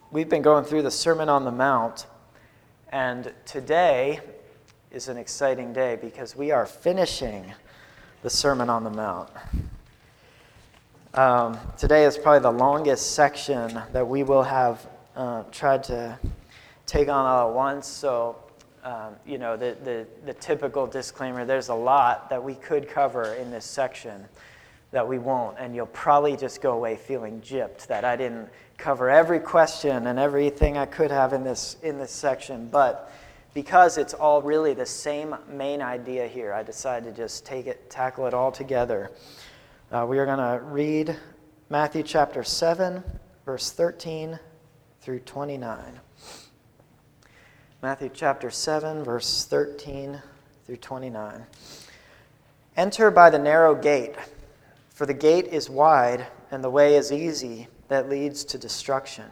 We've been going through the Sermon on the Mount, and today is an exciting day because we are finishing the Sermon on the Mount. Today is probably the longest section that we will have tried to take on all at once, so the typical disclaimer, there's a lot that we could cover in this section that we won't, and you'll probably just go away feeling gypped that I didn't cover every question and everything I could have in this section. But because it's all really the same main idea here, I decided to just tackle it all together. We are going to read Matthew chapter 7, verse 13 through 29. Matthew chapter 7, verse 13 through 29. Enter by the narrow gate, for the gate is wide and the way is easy that leads to destruction,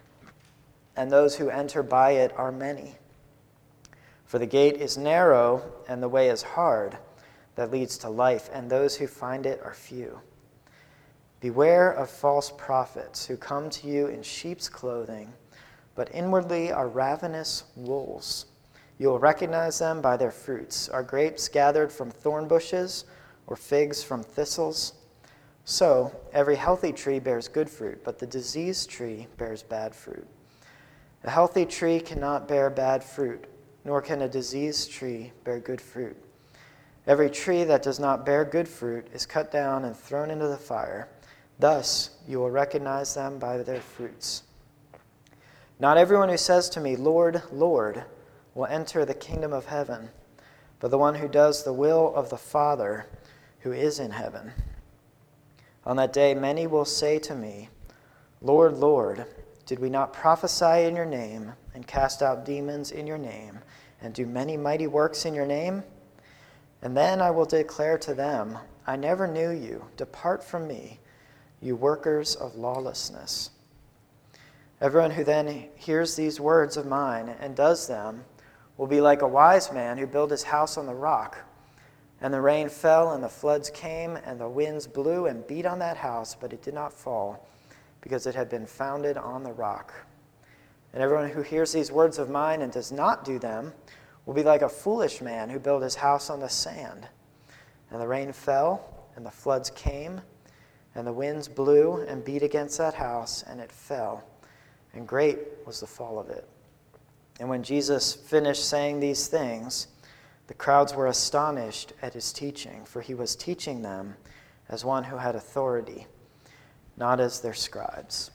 and those who enter by it are many. For the gate is narrow and the way is hard that leads to life, and those who find it are few. Beware of false prophets who come to you in sheep's clothing, but inwardly are ravenous wolves. You will recognize them by their fruits. Are grapes gathered from thorn bushes or figs from thistles? So, every healthy tree bears good fruit, but the diseased tree bears bad fruit. A healthy tree cannot bear bad fruit, nor can a diseased tree bear good fruit. Every tree that does not bear good fruit is cut down and thrown into the fire. Thus, you will recognize them by their fruits. Not everyone who says to me, Lord, Lord, will enter the kingdom of heaven, but the one who does the will of the Father who is in heaven. On that day, many will say to me, Lord, Lord, did we not prophesy in your name and cast out demons in your name and do many mighty works in your name? And then I will declare to them, I never knew you. Depart from me, you workers of lawlessness. Everyone who then hears these words of mine and does them will be like a wise man who built his house on the rock. And the rain fell, and the floods came, and the winds blew and beat on that house, but it did not fall, because it had been founded on the rock. And everyone who hears these words of mine and does not do them will be like a foolish man who built his house on the sand. And the rain fell, and the floods came, and the winds blew and beat against that house, and it fell, and great was the fall of it. And when Jesus finished saying these things, the crowds were astonished at his teaching, for he was teaching them as one who had authority, not as their scribes.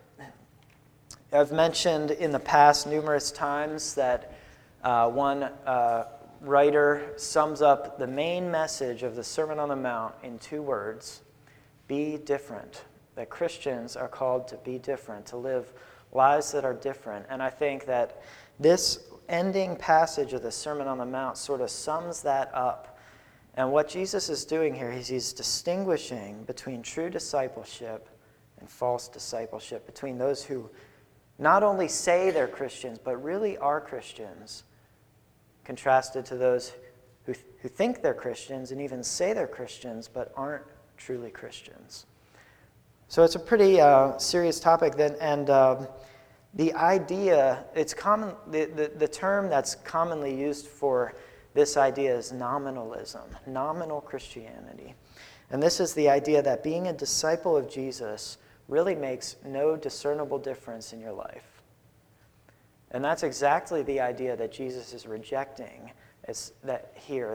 I've mentioned in the past numerous times that one writer sums up the main message of the Sermon on the Mount in 2 words: be different. That Christians are called to be different, to live lives that are different. And I think that this ending passage of the Sermon on the Mount sort of sums that up. And what Jesus is doing here is he's distinguishing between true discipleship and false discipleship, between those who not only say they're Christians, but really are Christians, contrasted to those who think they're Christians and even say they're Christians, but aren't truly Christians. So it's a pretty serious topic then, and the idea, it's common. The term that's commonly used for this idea is nominalism, nominal Christianity. And this is the idea that being a disciple of Jesus really makes no discernible difference in your life. And that's exactly the idea that Jesus is rejecting that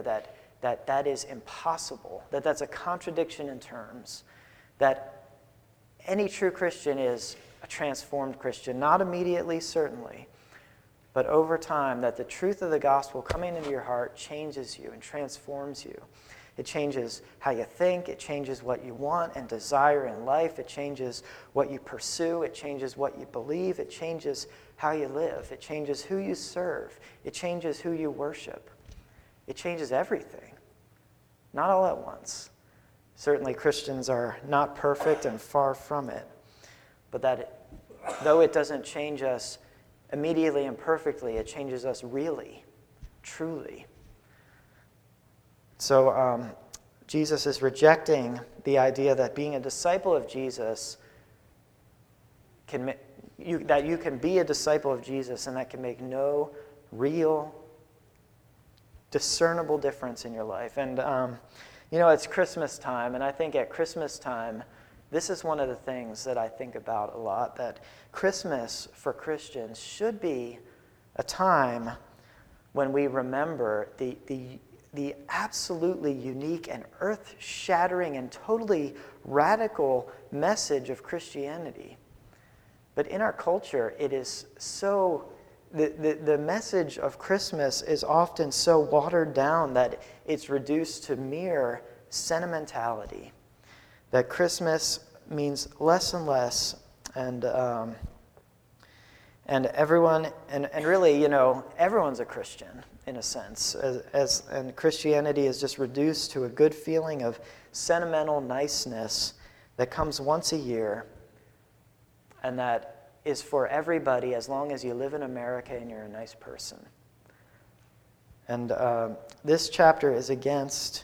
is impossible, that's a contradiction in terms, that any true Christian is a transformed Christian, not immediately, certainly, but over time, that the truth of the gospel coming into your heart changes you and transforms you. It changes how you think, it changes what you want and desire in life, it changes what you pursue, it changes what you believe, it changes how you live, it changes who you serve, it changes who you worship. It changes everything, not all at once. Certainly Christians are not perfect and far from it, but though it doesn't change us immediately and perfectly, it changes us really, truly. So Jesus is rejecting the idea that being a disciple of Jesus can that you can be a disciple of Jesus and that can make no real, discernible difference in your life. And, it's Christmas time, and I think at Christmas time, this is one of the things that I think about a lot, that Christmas for Christians should be a time when we remember the absolutely unique and earth-shattering and totally radical message of Christianity. But in our culture, it is so, the message of Christmas is often so watered down that it's reduced to mere sentimentality. That Christmas means less and less, and everyone, and really, everyone's a Christian in a sense, and Christianity is just reduced to a good feeling of sentimental niceness that comes once a year, and that is for everybody as long as you live in America and you're a nice person. And this chapter is against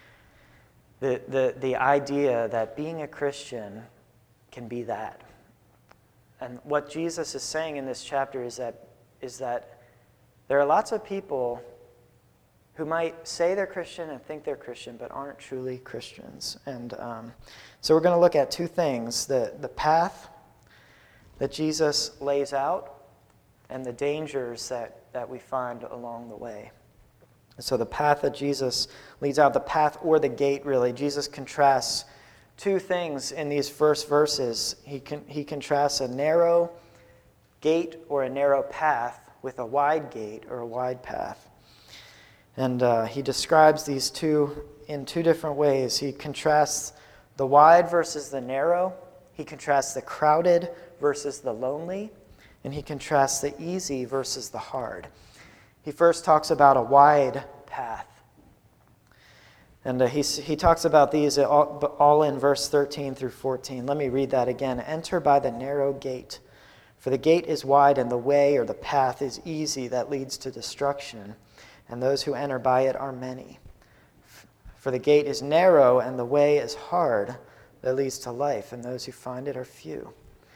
the idea that being a Christian can be that. And what Jesus is saying in this chapter is that there are lots of people who might say they're Christian and think they're Christian, but aren't truly Christians. And so we're going to look at two things: the path that Jesus lays out and the dangers that we find along the way. So the path that Jesus leads out, the path or the gate, really. Jesus contrasts two things in these first verses. He contrasts a narrow gate or a narrow path with a wide gate or a wide path. And he describes these two in two different ways. He contrasts the wide versus the narrow. He contrasts the crowded versus the lonely. And he contrasts the easy versus the hard. He first talks about a wide path. And he talks about these all in verse 13 through 14. Let me read that again. Enter by the narrow gate, for the gate is wide and the way or the path is easy that leads to destruction, and those who enter by it are many. For the gate is narrow and the way is hard that leads to life, and those who find it are few.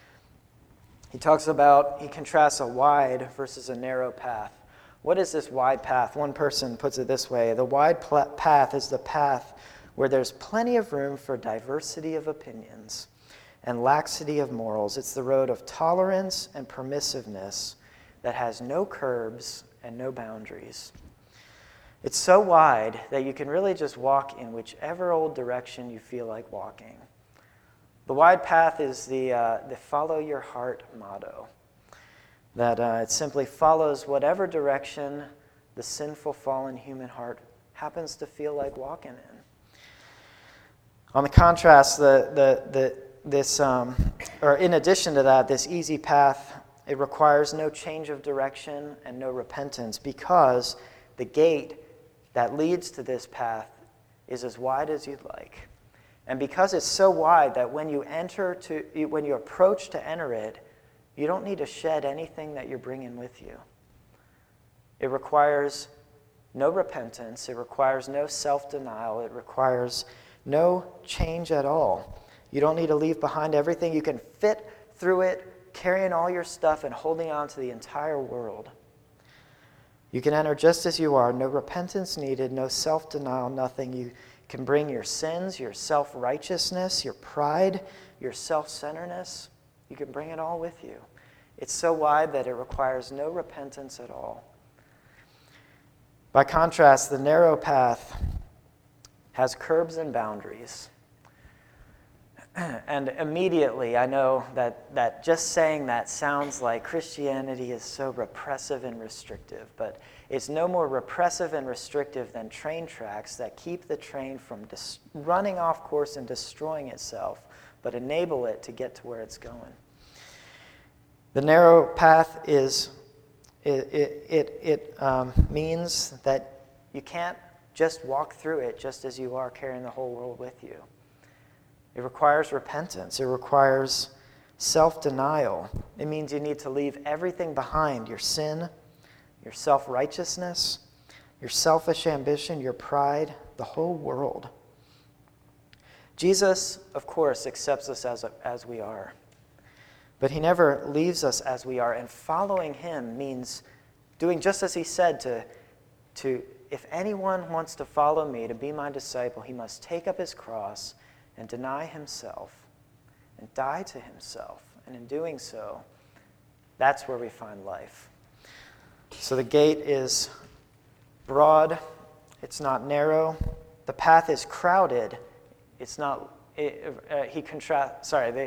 He contrasts a wide versus a narrow path. What is this wide path? One person puts it this way: the wide path is the path where there's plenty of room for diversity of opinions and laxity of morals. It's the road of tolerance and permissiveness that has no curbs and no boundaries. It's so wide that you can really just walk in whichever old direction you feel like walking. The wide path is the follow your heart motto. That it simply follows whatever direction the sinful, fallen human heart happens to feel like walking in. On the contrast, in addition to that, this easy path, it requires no change of direction and no repentance, because the gate that leads to this path is as wide as you'd like. And because it's so wide that when you approach to enter it, you don't need to shed anything that you're bringing with you. It requires no repentance. It requires no self-denial. It requires no change at all. You don't need to leave behind everything. You can fit through it, carrying all your stuff and holding on to the entire world. You can enter just as you are. No repentance needed, no self-denial, nothing. You can bring your sins, your self-righteousness, your pride, your self-centeredness. You can bring it all with you. It's so wide that it requires no repentance at all. By contrast, the narrow path has curbs and boundaries. And immediately, I know that just saying that sounds like Christianity is so repressive and restrictive, but it's no more repressive and restrictive than train tracks that keep the train from running off course and destroying itself, but enable it to get to where it's going. The narrow path means that you can't just walk through it just as you are, carrying the whole world with you. It requires repentance. It requires self-denial. It means you need to leave everything behind: your sin, your self-righteousness, your selfish ambition, your pride, the whole world. Jesus, of course, accepts us as we are. But he never leaves us as we are, and following him means doing just as he said to if anyone wants to follow me, to be my disciple, he must take up his cross and deny himself and die to himself. And in doing so, that's where we find life. So the gate is broad, it's not narrow. The path is crowded, it's not. He contrasts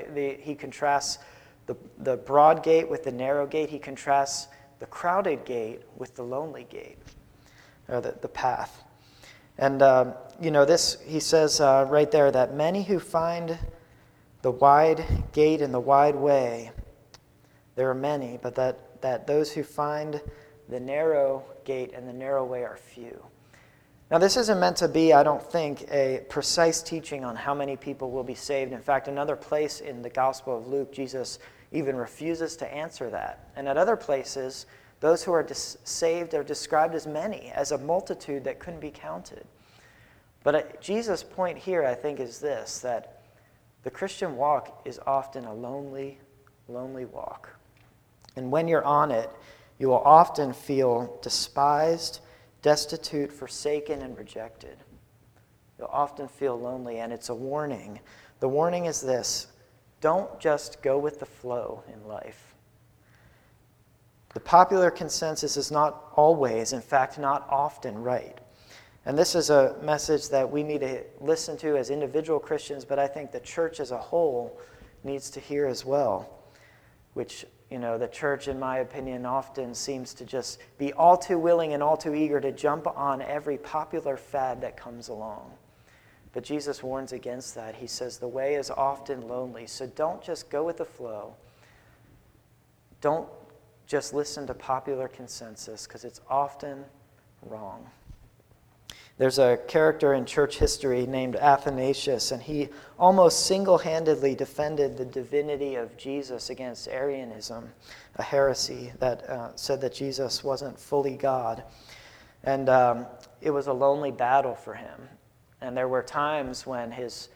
the broad gate with the narrow gate. He contrasts the crowded gate with the lonely gate, or the path. And this he says right there that many who find the wide gate and the wide way, there are many, but that those who find the narrow gate and the narrow way are few. Now, this isn't meant to be, I don't think, a precise teaching on how many people will be saved. In fact, another place in the Gospel of Luke, Jesus even refuses to answer that. And at other places, those who are saved are described as many, as a multitude that couldn't be counted. But Jesus' point here, I think, is this, that the Christian walk is often a lonely, lonely walk. And when you're on it, you will often feel despised, destitute, forsaken, and rejected. You'll often feel lonely, and it's a warning. The warning is this: don't just go with the flow in life. The popular consensus is not always, in fact, not often right. And this is a message that we need to listen to as individual Christians, but I think the church as a whole needs to hear as well, which the church, in my opinion, often seems to just be all too willing and all too eager to jump on every popular fad that comes along. But Jesus warns against that. He says the way is often lonely, so don't just go with the flow. Don't just listen to popular consensus, because it's often wrong. There's a character in church history named Athanasius, and he almost single-handedly defended the divinity of Jesus against Arianism, a heresy that said that Jesus wasn't fully God. And it was a lonely battle for him. And there were times when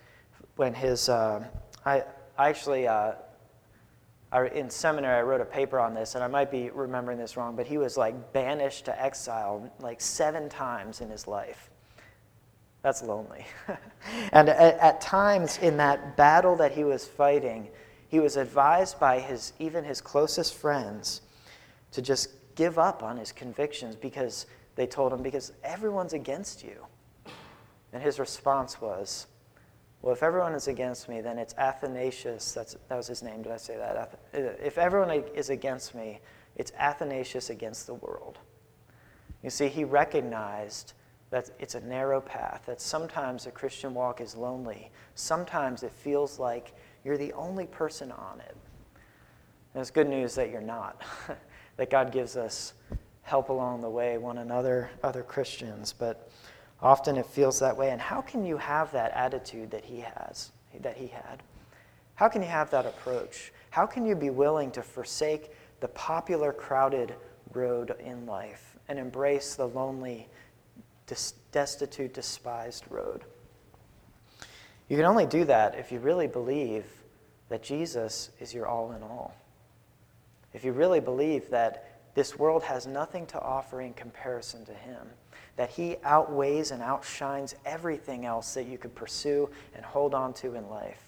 in seminary, I wrote a paper on this, and I might be remembering this wrong, but he was banished to exile 7 times in his life. That's lonely. And at times in that battle that he was fighting, he was advised by even his closest friends to just give up on his convictions, because they told him, because everyone's against you. And his response was, well, if everyone is against me, then it's Athanasius. That was his name. Did I say that? If everyone is against me, it's Athanasius against the world. You see, he recognized that it's a narrow path, that sometimes a Christian walk is lonely. Sometimes it feels like you're the only person on it. And it's good news that you're not, that God gives us help along the way, one another, other Christians, but often it feels that way. And how can you have that attitude that he had? How can you have that approach? How can you be willing to forsake the popular, crowded road in life and embrace the lonely, destitute, despised road? You can only do that if you really believe that Jesus is your all in all. If you really believe that this world has nothing to offer in comparison to him, that he outweighs and outshines everything else that you could pursue and hold on to in life.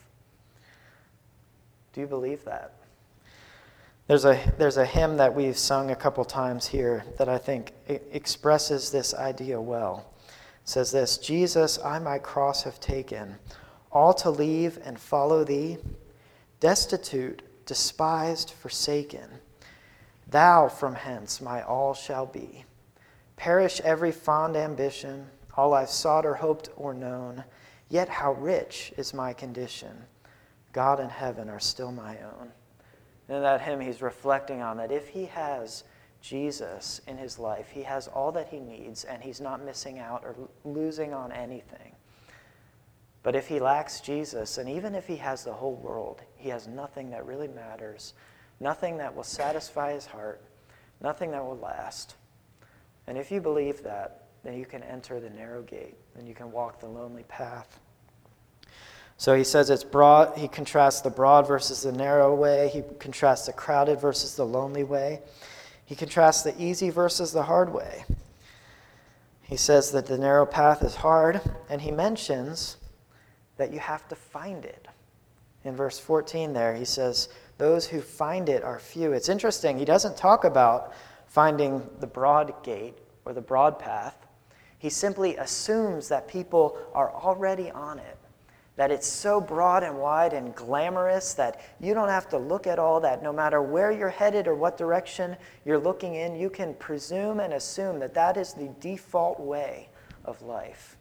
Do you believe that? There's a hymn that we've sung a couple times here that I think expresses this idea well. It says this: Jesus, I my cross have taken, all to leave and follow thee, destitute, despised, forsaken. Thou from hence my all shall be. Perish every fond ambition, all I've sought or hoped or known, yet how rich is my condition. God and heaven are still my own. And in that hymn, he's reflecting on that if he has Jesus in his life, he has all that he needs, and he's not missing out or losing on anything. But if he lacks Jesus, and even if he has the whole world, he has nothing that really matters, nothing that will satisfy his heart, nothing that will last. And if you believe that, then you can enter the narrow gate, and you can walk the lonely path. So he says it's broad. He contrasts the broad versus the narrow way. He contrasts the crowded versus the lonely way. He contrasts the easy versus the hard way. He says that the narrow path is hard, and he mentions that you have to find it. In verse 14 there, he says, those who find it are few. It's interesting. He doesn't talk about finding the broad gate or the broad path. He simply assumes that people are already on it, that it's so broad and wide and glamorous that you don't have to look at all that. No matter where you're headed or what direction you're looking in, you can presume and assume that that is the default way of life.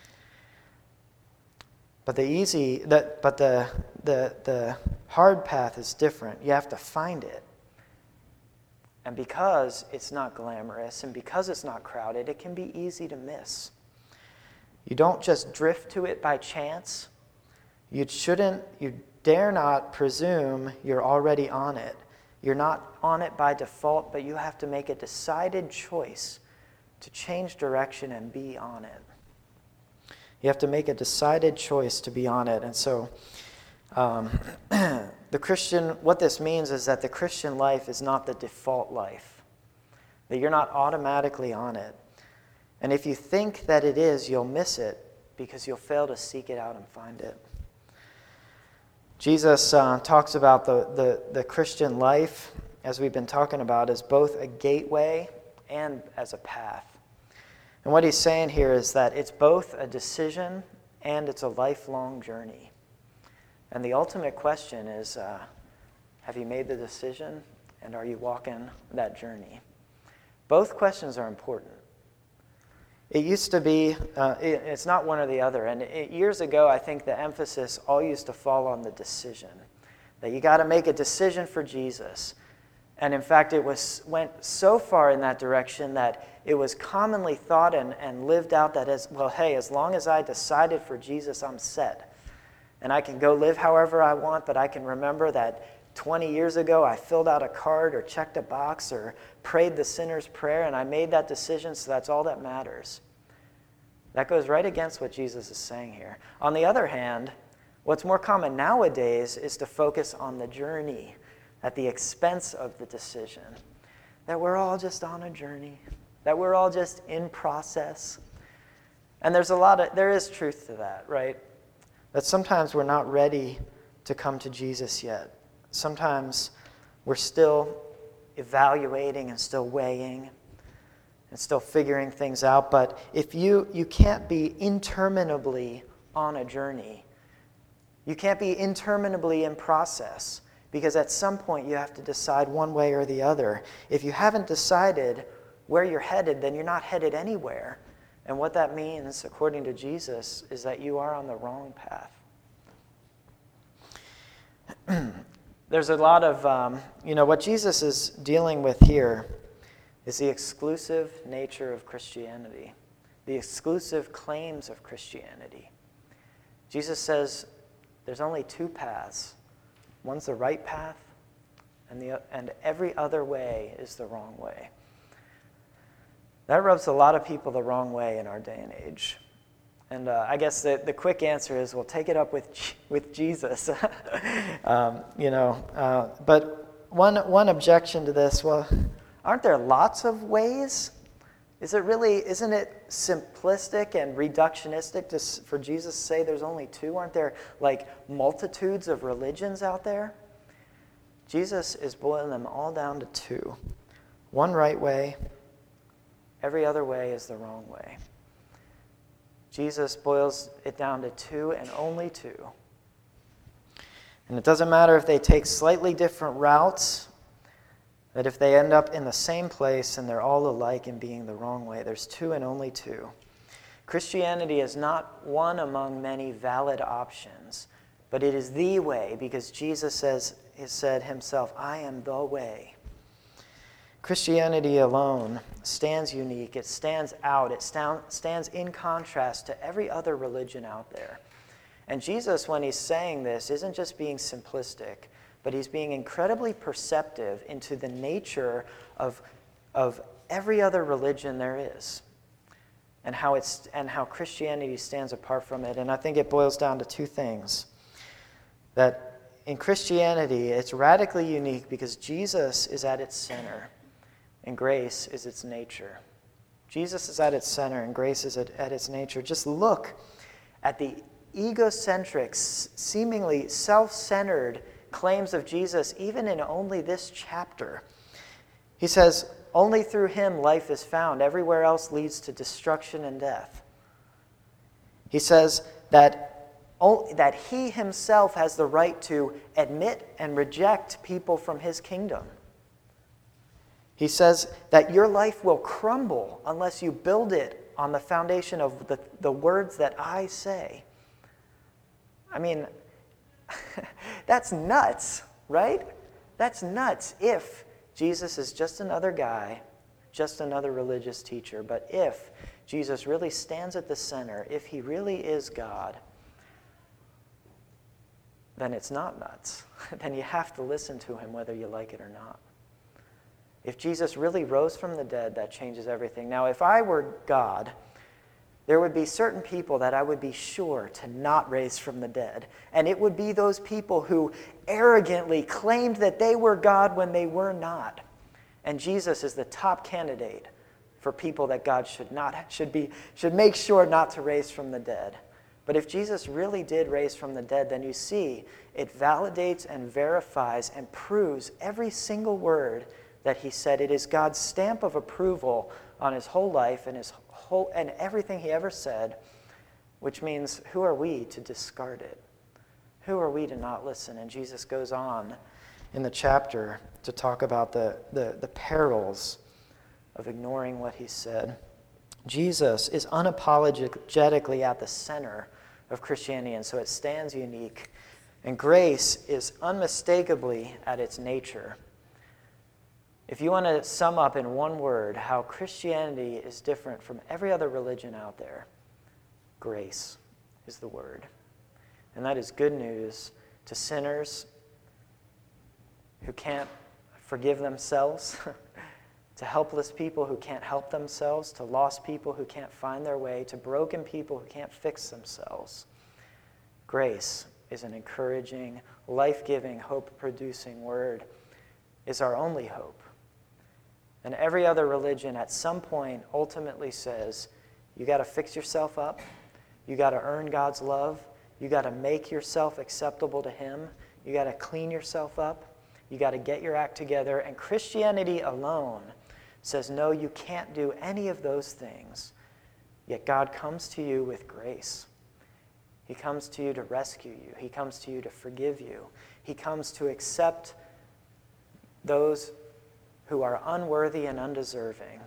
But the hard path is different. You have to find it. And because it's not glamorous and because it's not crowded, it can be easy to miss. You don't just drift to it by chance. You dare not presume you're already on it. You're not on it by default, but you have to make a decided choice to change direction and be on it. You have to make a decided choice to be on it. And so what this means is that the Christian life is not the default life, that you're not automatically on it. And if you think that it is, you'll miss it because you'll fail to seek it out and find it. Jesus talks about the Christian life, as we've been talking about, as both a gateway and as a path. And what he's saying here is that it's both a decision and it's a lifelong journey. And the ultimate question is, have you made the decision and are you walking that journey? Both questions are important. It used to be, it's not one or the other. And years ago, I think the emphasis all used to fall on the decision. That you got to make a decision for Jesus. And in fact, went so far in that direction that it was commonly thought and lived out that as long as I decided for Jesus, I'm set. And I can go live however I want, but I can remember that 20 years ago, I filled out a card or checked a box or prayed the sinner's prayer, and I made that decision, so that's all that matters. That goes right against what Jesus is saying here. On the other hand, what's more common nowadays is to focus on the journey at the expense of the decision. That we're all just on a journey, that we're all just in process. And there is truth to that, right? That sometimes we're not ready to come to Jesus yet. Sometimes we're still evaluating and still weighing and still figuring things out. But if you can't be interminably on a journey. You can't be interminably in process, because at some point you have to decide one way or the other. If you haven't decided where you're headed, then you're not headed anywhere. And what that means, according to Jesus, is that you are on the wrong path. There's a lot of, what Jesus is dealing with here is the exclusive nature of Christianity, the exclusive claims of Christianity. Jesus says there's only two paths. One's the right path, and every other way is the wrong way. That rubs a lot of people the wrong way in our day and age. And I guess the quick answer is, well, take it up with Jesus. But one objection to this, well, aren't there lots of ways? Isn't it simplistic and reductionistic for Jesus to say there's only two? Aren't there like multitudes of religions out there? Jesus is boiling them all down to two. One right way, every other way is the wrong way. Jesus boils it down to two and only two. And it doesn't matter if they take slightly different routes, that if they end up in the same place and they're all alike in being the wrong way, there's two and only two. Christianity is not one among many valid options, but it is the way, because Jesus has said himself, I am the way. Christianity alone stands unique. It stands out. It stands in contrast to every other religion out there. And Jesus, when he's saying this, isn't just being simplistic, but he's being incredibly perceptive into the nature of every other religion there is, and how Christianity stands apart from it. And I think it boils down to two things. That in Christianity, it's radically unique because Jesus is at its center and grace is its nature. Jesus is at its center and grace is at its nature. Just look at the egocentric, seemingly self-centered claims of Jesus, even in only this chapter. He says, only through him life is found. Everywhere else leads to destruction and death. He says that he himself has the right to admit and reject people from his kingdom. He says that your life will crumble unless you build it on the foundation of the words that I say. I mean, that's nuts, right? That's nuts if Jesus is just another guy, just another religious teacher. But if Jesus really stands at the center, if he really is God, then it's not nuts. Then you have to listen to him whether you like it or not. If Jesus really rose from the dead, that changes everything. Now, if I were God, there would be certain people that I would be sure to not raise from the dead. And it would be those people who arrogantly claimed that they were God when they were not. And Jesus is the top candidate for people that God should make sure not to raise from the dead. But if Jesus really did raise from the dead, then you see it validates and verifies and proves every single word that he said. It is God's stamp of approval on his whole life and everything he ever said, which means who are we to discard it? Who are we to not listen? And Jesus goes on in the chapter to talk about the perils of ignoring what he said. Jesus is unapologetically at the center of Christianity, and so it stands unique. And grace is unmistakably at its nature. If you want to sum up in one word how Christianity is different from every other religion out there, grace is the word. And that is good news to sinners who can't forgive themselves, to helpless people who can't help themselves, to lost people who can't find their way, to broken people who can't fix themselves. Grace is an encouraging, life-giving, hope-producing word. It's our only hope. And every other religion at some point ultimately says, you got to fix yourself up, you got to earn God's love, you got to make yourself acceptable to him, you got to clean yourself up, you got to get your act together. And Christianity alone says, no, you can't do any of those things. Yet God comes to you with grace. He comes to you to rescue you. He comes to you to forgive you. He comes to accept those who are unworthy and undeserving.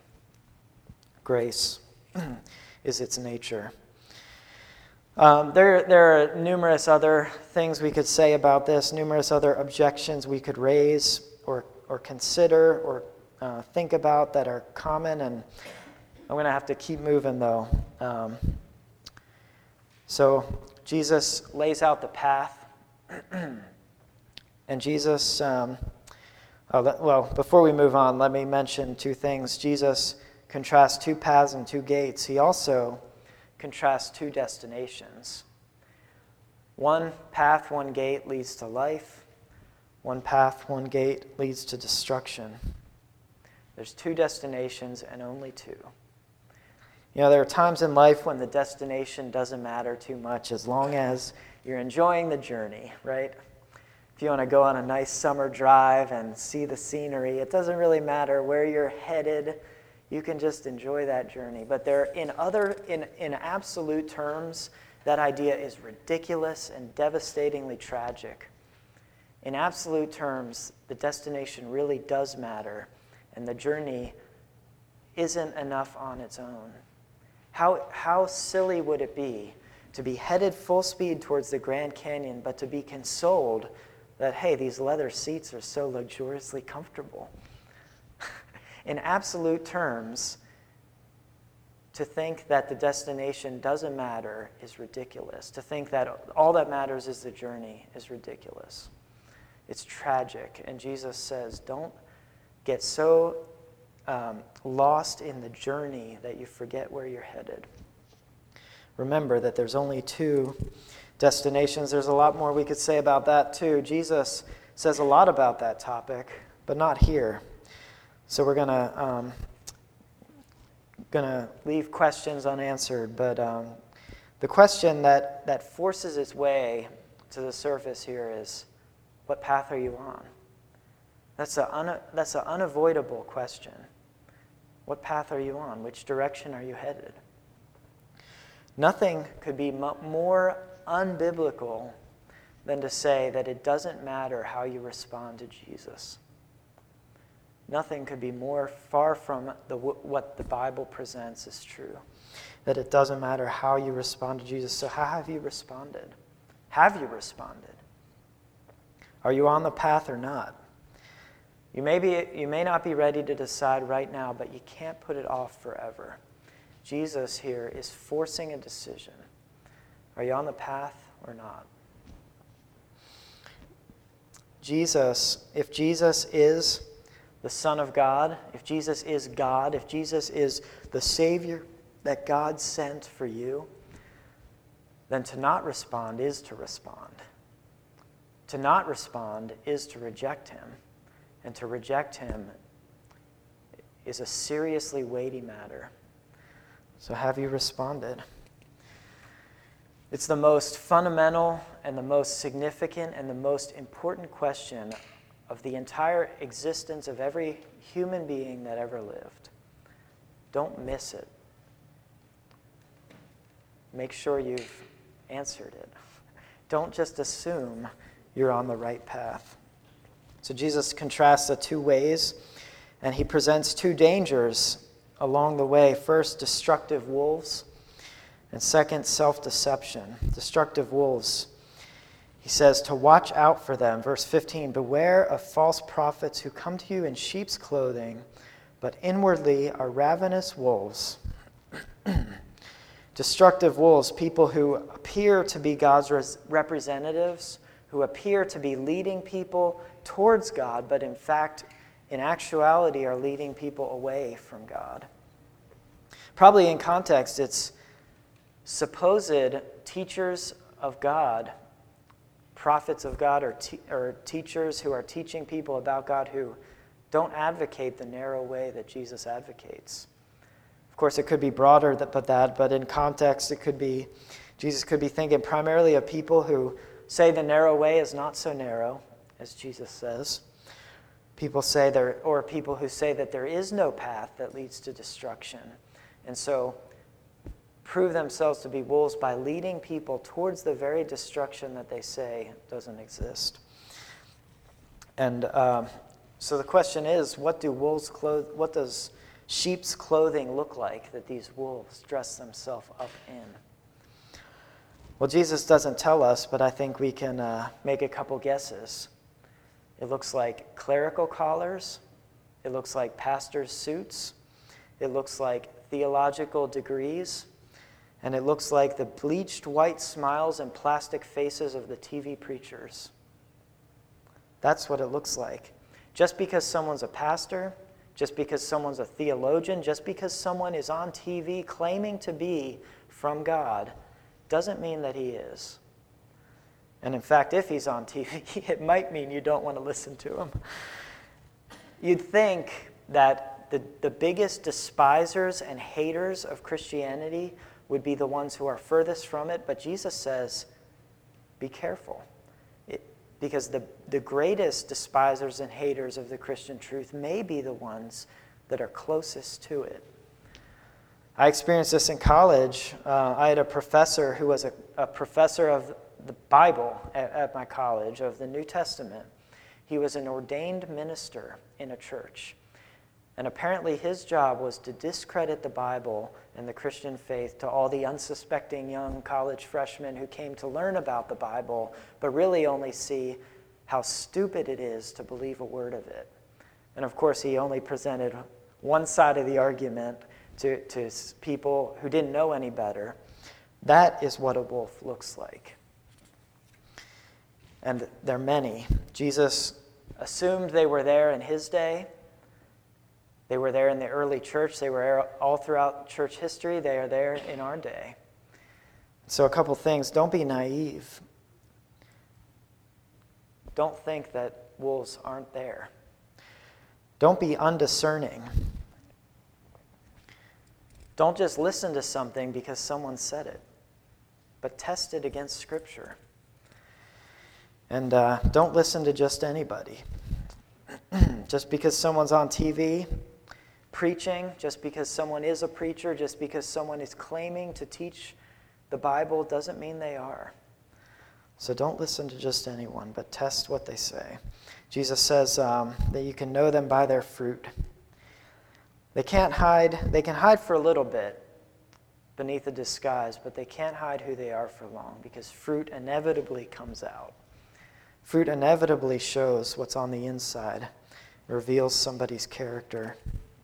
Grace is its nature. There are numerous other things we could say about this, numerous other objections we could raise or consider or think about that are common, and I'm going to have to keep moving though. So Jesus lays out the path, and Jesus, before we move on, let me mention two things. Jesus contrasts two paths and two gates. He also contrasts two destinations. One path, one gate leads to life. One path, one gate leads to destruction. There's two destinations and only two. You know, there are times in life when the destination doesn't matter too much as long as you're enjoying the journey, right? If you want to go on a nice summer drive and see the scenery, it doesn't really matter where you're headed. You can just enjoy that journey. But in absolute terms, that idea is ridiculous and devastatingly tragic. In absolute terms, the destination really does matter, and the journey isn't enough on its own. How silly would it be to be headed full speed towards the Grand Canyon, but to be consoled that, hey, these leather seats are so luxuriously comfortable? In absolute terms, to think that the destination doesn't matter is ridiculous. To think that all that matters is the journey is ridiculous. It's tragic. And Jesus says, don't get so lost in the journey that you forget where you're headed. Remember that there's only two destinations. There's a lot more we could say about that too. Jesus says a lot about that topic, but not here. So we're gonna leave questions unanswered, but the question that forces its way to the surface here is, what path are you on? That's an unavoidable question. What path are you on? Which direction are you headed? Nothing could be more unbiblical than to say that it doesn't matter how you respond to Jesus. Nothing could be more far from what the Bible presents as true. That it doesn't matter how you respond to Jesus. So how have you responded? Have you responded? Are you on the path or not? You may not be ready to decide right now, but you can't put it off forever. Jesus here is forcing a decision. Are you on the path or not? If Jesus is the Son of God, if Jesus is God, if Jesus is the Savior that God sent for you, then to not respond is to respond. To not respond is to reject him. And to reject him is a seriously weighty matter. So have you responded? It's the most fundamental and the most significant and the most important question of the entire existence of every human being that ever lived. Don't miss it. Make sure you've answered it. Don't just assume you're on the right path. So Jesus contrasts the two ways, and he presents two dangers along the way. First, destructive wolves, and second, self-deception. Destructive wolves. He says to watch out for them. Verse 15, beware of false prophets who come to you in sheep's clothing, but inwardly are ravenous wolves. Destructive wolves, people who appear to be God's representatives, who appear to be leading people towards God, but in fact, in actuality, are leading people away from God. Probably in context, it's supposed teachers of God, prophets of God, or teachers who are teaching people about God who don't advocate the narrow way that Jesus advocates. Of course, it could be broader but in context, Jesus could be thinking primarily of people who say the narrow way is not so narrow, as Jesus says. People who say that there is no path that leads to destruction, and so prove themselves to be wolves by leading people towards the very destruction that they say doesn't exist. And so the question is, what does sheep's clothing look like that these wolves dress themselves up in? Well, Jesus doesn't tell us, but I think we can make a couple guesses. It looks like clerical collars. It looks like pastors' suits. It looks like theological degrees. And it looks like the bleached white smiles and plastic faces of the TV preachers. That's what it looks like. Just because someone's a pastor, just because someone's a theologian, just because someone is on TV claiming to be from God, doesn't mean that he is. And in fact, if he's on TV, it might mean you don't want to listen to him. You'd think that the biggest despisers and haters of Christianity would be the ones who are furthest from it, but Jesus says, be careful. Because the greatest despisers and haters of the Christian truth may be the ones that are closest to it. I experienced this in college. I had a professor who was a professor of the Bible at my college, of the New Testament. He was an ordained minister in a church. And apparently his job was to discredit the Bible and the Christian faith to all the unsuspecting young college freshmen who came to learn about the Bible, but really only see how stupid it is to believe a word of it. And of course, he only presented one side of the argument to people who didn't know any better. That is what a wolf looks like. And there are many. Jesus assumed they were there in his day. They were there in the early church. They were all throughout church history. They are there in our day. So a couple things. Don't be naive. Don't think that wolves aren't there. Don't be undiscerning. Don't just listen to something because someone said it, but test it against Scripture. And don't listen to just anybody. Just because someone's on TV preaching, just because someone is a preacher, just because someone is claiming to teach the Bible doesn't mean they are. So don't listen to just anyone, but test what they say. Jesus says that you can know them by their fruit. They can hide for a little bit beneath a disguise, but they can't hide who they are for long, because fruit inevitably comes out. Fruit inevitably shows what's on the inside, reveals somebody's character.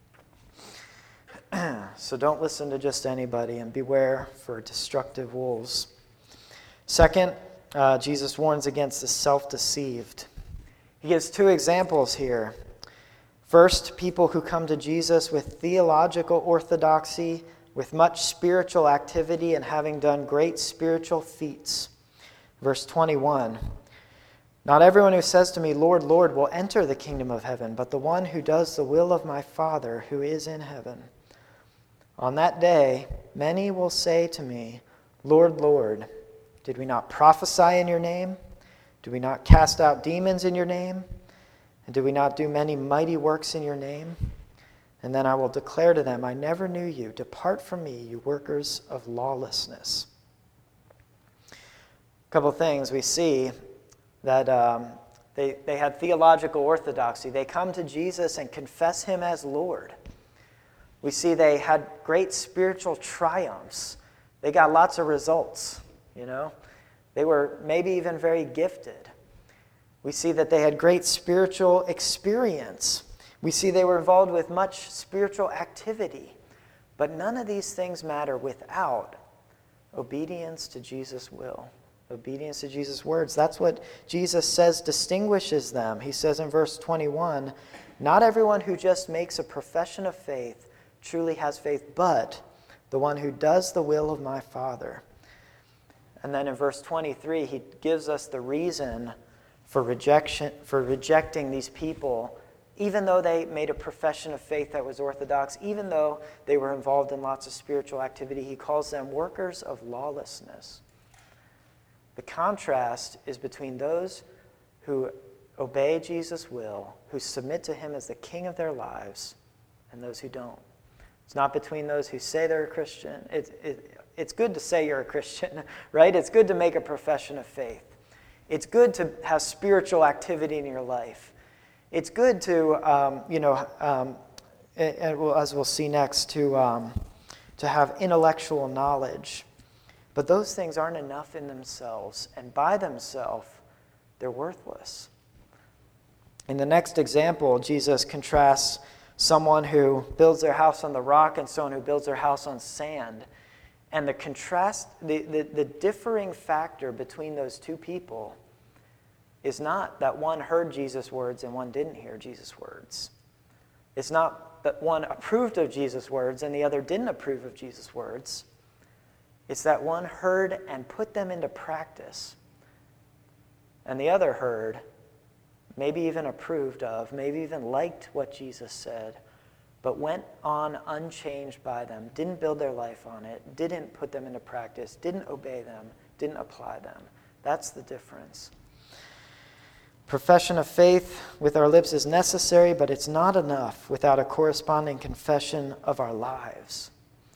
So don't listen to just anybody, and beware for destructive wolves. Second, Jesus warns against the self-deceived. He gives two examples here. First, people who come to Jesus with theological orthodoxy, with much spiritual activity, and having done great spiritual feats. Verse 21, "Not everyone who says to me, 'Lord, Lord,' will enter the kingdom of heaven, but the one who does the will of my Father who is in heaven. On that day, many will say to me, 'Lord, Lord, did we not prophesy in your name? Did we not cast out demons in your name? And did we not do many mighty works in your name?' And then I will declare to them, 'I never knew you. Depart from me, you workers of lawlessness.'" A couple things. We see that they had theological orthodoxy. They come to Jesus and confess him as Lord. We see they had great spiritual triumphs. They got lots of results, They were maybe even very gifted. We see that they had great spiritual experience. We see they were involved with much spiritual activity. But none of these things matter without obedience to Jesus' will, obedience to Jesus' words. That's what Jesus says distinguishes them. He says in verse 21, "Not everyone who just makes a profession of faith truly has faith, but the one who does the will of my Father." And then in verse 23, he gives us the reason for rejecting these people, even though they made a profession of faith that was orthodox, even though they were involved in lots of spiritual activity. He calls them workers of lawlessness. The contrast is between those who obey Jesus' will, who submit to him as the king of their lives, and those who don't. It's not between those who say they're a Christian. It's good to say you're a Christian, right? It's good to make a profession of faith. It's good to have spiritual activity in your life. It's good to, as we'll see next, to have intellectual knowledge. But those things aren't enough in themselves, and by themselves, they're worthless. In the next example, Jesus contrasts someone who builds their house on the rock and someone who builds their house on sand. And the contrast, the differing factor between those two people is not that one heard Jesus' words and one didn't hear Jesus' words. It's not that one approved of Jesus' words and the other didn't approve of Jesus' words. It's that one heard and put them into practice, and the other heard, maybe even approved of, maybe even liked what Jesus said, but went on unchanged by them, didn't build their life on it, didn't put them into practice, didn't obey them, didn't apply them. That's the difference. Profession of faith with our lips is necessary, but it's not enough without a corresponding confession of our lives.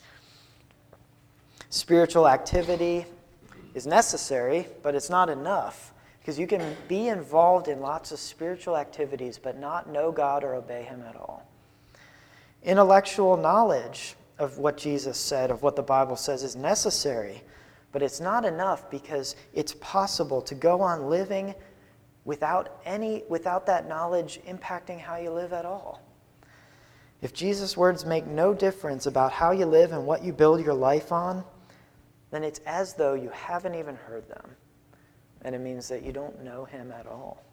Spiritual activity is necessary, but it's not enough, because you can be involved in lots of spiritual activities but not know God or obey him at all. Intellectual knowledge of what Jesus said, of what the Bible says, is necessary, but it's not enough, because it's possible to go on living without that knowledge impacting how you live at all. If Jesus' words make no difference about how you live and what you build your life on, then it's as though you haven't even heard them. And it means that you don't know him at all.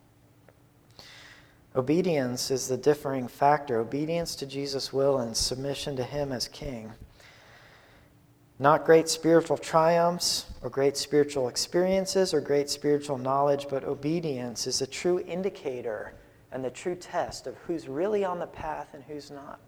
Obedience is the differing factor. Obedience to Jesus' will and submission to him as king. Not great spiritual triumphs or great spiritual experiences or great spiritual knowledge, but obedience is a true indicator and the true test of who's really on the path and who's not.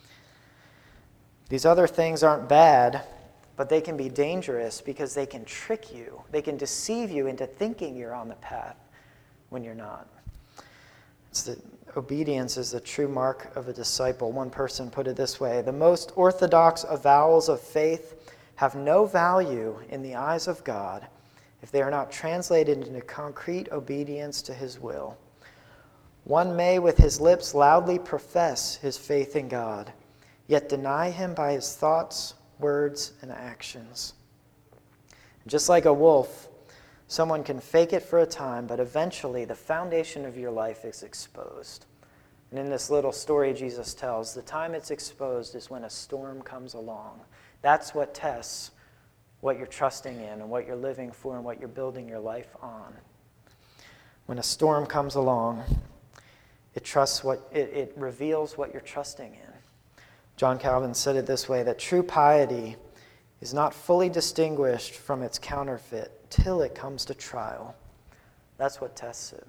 These other things aren't bad, but they can be dangerous because they can trick you. They can deceive you into thinking you're on the path when you're not. Obedience is the true mark of a disciple. One person put it this way: the most orthodox avowals of faith have no value in the eyes of God if they are not translated into concrete obedience to his will. One may with his lips loudly profess his faith in God, yet deny him by his thoughts, words, and actions. Just like a wolf, someone can fake it for a time, but eventually the foundation of your life is exposed. And in this little story Jesus tells, the time it's exposed is when a storm comes along. That's what tests what you're trusting in and what you're living for and what you're building your life on. When a storm comes along, it reveals what you're trusting in. John Calvin said it this way, that true piety is not fully distinguished from its counterfeit till it comes to trial. That's what tests it.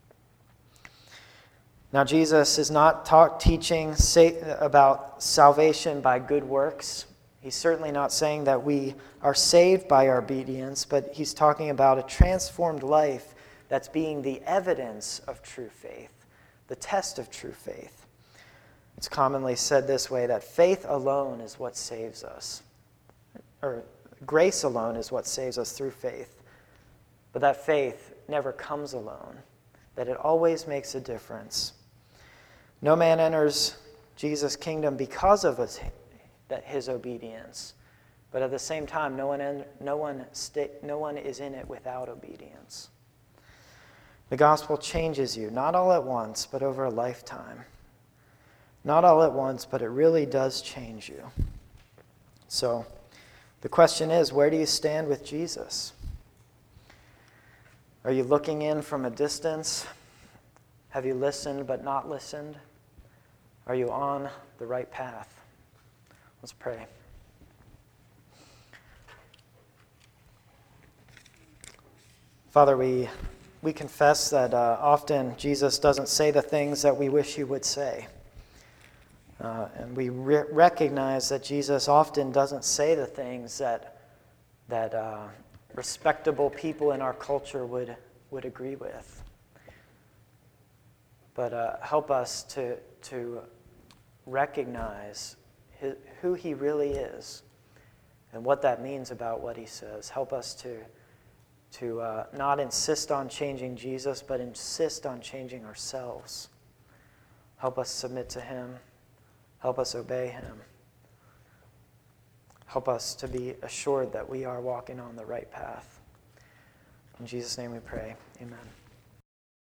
Now, Jesus is not teaching about salvation by good works. He's certainly not saying that we are saved by our obedience, but he's talking about a transformed life that's being the evidence of true faith, the test of true faith. It's commonly said this way, that faith alone is what saves us, or grace alone is what saves us through faith. But that faith never comes alone, that it always makes a difference. No man enters Jesus' kingdom because of his obedience, but at the same time, no one is in it without obedience. The gospel changes you, not all at once, but over a lifetime. Not all at once, but it really does change you. So, the question is, where do you stand with Jesus? Are you looking in from a distance? Have you listened but not listened? Are you on the right path? Let's pray. Father, we confess that often Jesus doesn't say the things that we wish he would say. And we recognize that Jesus often doesn't say the things that respectable people in our culture would agree with. But help us to recognize who he really is and what that means about what he says. Help us to not insist on changing Jesus, but insist on changing ourselves. Help us submit to him. Help us obey him. Help us to be assured that we are walking on the right path. In Jesus' name we pray. Amen.